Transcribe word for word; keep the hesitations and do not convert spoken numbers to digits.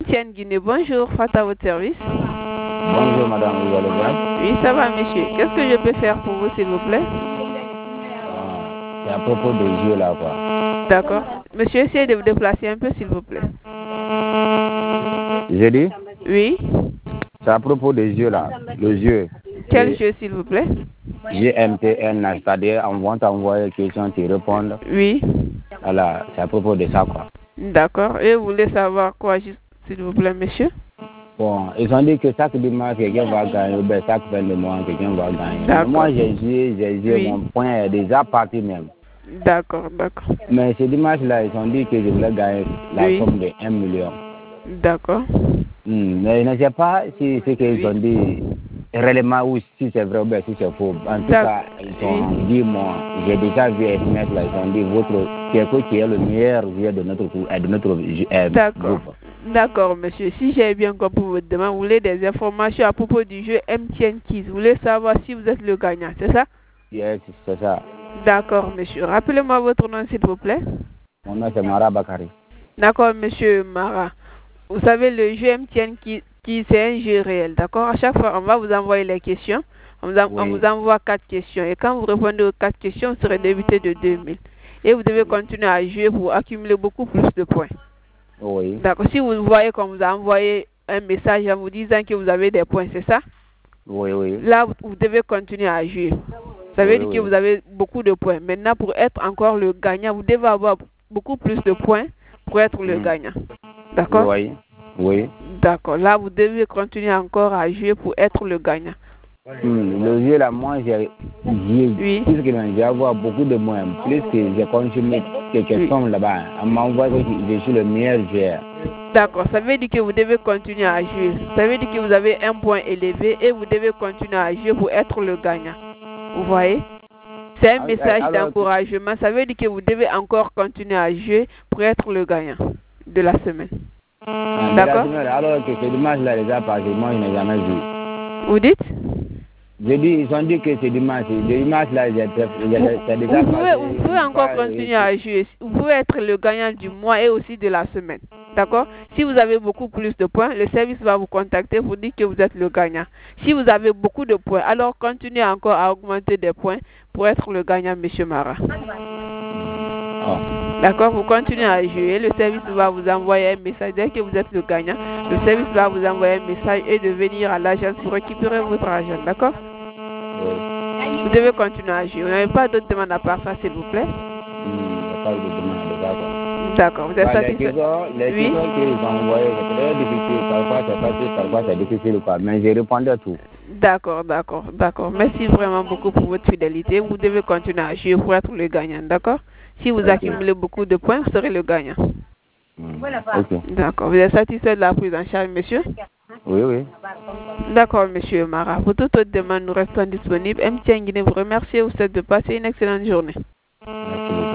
Tienne Guinée, bonjour, Fata à votre service. Bonjour madame, vous allez bien? Oui, ça va monsieur. Qu'est-ce que je peux faire pour vous s'il vous plaît? Ah, c'est à propos des yeux là quoi. D'accord. Monsieur, essayez de vous déplacer un peu s'il vous plaît. J'ai dit? Oui. C'est à propos des yeux là, les yeux. Quel jeu s'il vous plaît? G M T N, c'est-à-dire on va t'envoyer une question, tu réponds. Oui. Voilà, c'est à propos de ça quoi. D'accord. Et vous voulez savoir quoi s'il vous plaît monsieur? Bon, ils ont dit que chaque dimanche, quelqu'un va gagner, ben, chaque fin de mois, quelqu'un va gagner. Mais moi, j'ai joué, j'ai joué, oui. Mon point est déjà parti même. D'accord, d'accord. Mais ce dimanche-là, ils ont dit que je voulais gagner la oui. somme de un million. D'accord. Hmm, mais je ne sais pas si ce qu'ils oui. ont dit réellement ou si c'est vrai ou bien si c'est faux. En tout cas, ils ont oui. dit, moi, j'ai déjà vu S M S là, ils ont dit, votre, quelqu'un qui est le meilleur joueur de notre, de notre euh, D'accord. groupe. D'accord, monsieur. Si j'ai bien compris votre demande, vous voulez des informations à propos du jeu M T N Kids. Vous voulez savoir si vous êtes le gagnant, c'est ça? Yes, c'est ça. D'accord, monsieur. Rappelez-moi votre nom, s'il vous plaît. Mon nom, c'est Mara Bakari. D'accord, monsieur Mara. Vous savez, le jeu M T N Kids, c'est un jeu réel, d'accord? À chaque fois, on va vous envoyer les questions. On vous, en, oui. on vous envoie quatre questions. Et quand vous répondez aux quatre questions, vous serez débité de deux mille. Et vous devez continuer à jouer pour accumuler beaucoup plus de points. Oui. D'accord. Si vous voyez qu'on vous a envoyé un message en vous disant que vous avez des points, c'est ça? Oui, oui. Là, vous, vous devez continuer à jouer. Ça veut oui, dire oui. que vous avez beaucoup de points. Maintenant, pour être encore le gagnant, vous devez avoir beaucoup plus de points pour être le mmh. gagnant. D'accord? Oui. Oui. D'accord. Là, vous devez continuer encore à jouer pour être le gagnant. Mmh. Le jeu là, moi, j'ai oui. plus que j'ai avoir beaucoup de moyens. Plus que j'ai consommé quelques oui. sommes là-bas. On m'envoie que je suis le meilleur joueur. D'accord. Ça veut dire que vous devez continuer à jouer. Ça veut dire que vous avez un point élevé et vous devez continuer à jouer pour être le gagnant. Vous voyez? C'est un message d'encouragement. Ça veut dire que vous devez encore continuer à jouer pour être le gagnant de la semaine. Ah, d'accord? Alors que ce dimanche-là, les gars, parce que moi, je n'ai jamais vu. Vous dites? Je dis, ils ont dit que c'est dimanche. Le dimanche-là, j'ai déjà vous pouvez, vous pouvez encore continuer à jouer. Vous pouvez être le gagnant du mois et aussi de la semaine. D'accord? Si vous avez beaucoup plus de points, le service va vous contacter pour dire que vous êtes le gagnant. Si vous avez beaucoup de points, alors continuez encore à augmenter des points pour être le gagnant, monsieur Mara. Oh. D'accord? Vous continuez à jouer. Le service va vous envoyer un message. Dès que vous êtes le gagnant, le service va vous envoyer un message et de venir à l'agence pour récupérer votre argent. D'accord? Oui. Vous devez continuer à jouer. Vous n'avez pas d'autres demandes à part ça, s'il vous plaît? Mmh, pas de demande, d'accord. D'accord. Vous êtes bah, satisfait? Les questions, les oui. questions qu'ils ont envoyées, c'est très difficile. Parfois, c'est facile, parfois, c'est difficile. Quoi. Mais j'ai répondu à tout. D'accord, d'accord, d'accord. Merci vraiment beaucoup pour votre fidélité. Vous devez continuer à jouer pour être le gagnant, d'accord? Si vous okay. accumulez beaucoup de points, vous serez le gagnant. Mmh. Okay. D'accord. Vous êtes satisfait de la prise en charge, monsieur? Oui, oui. D'accord, monsieur Mara. Pour toute autre demande, nous restons disponibles. M T N Guinée vous remercie et vous souhaite de passer une excellente journée. Merci beaucoup.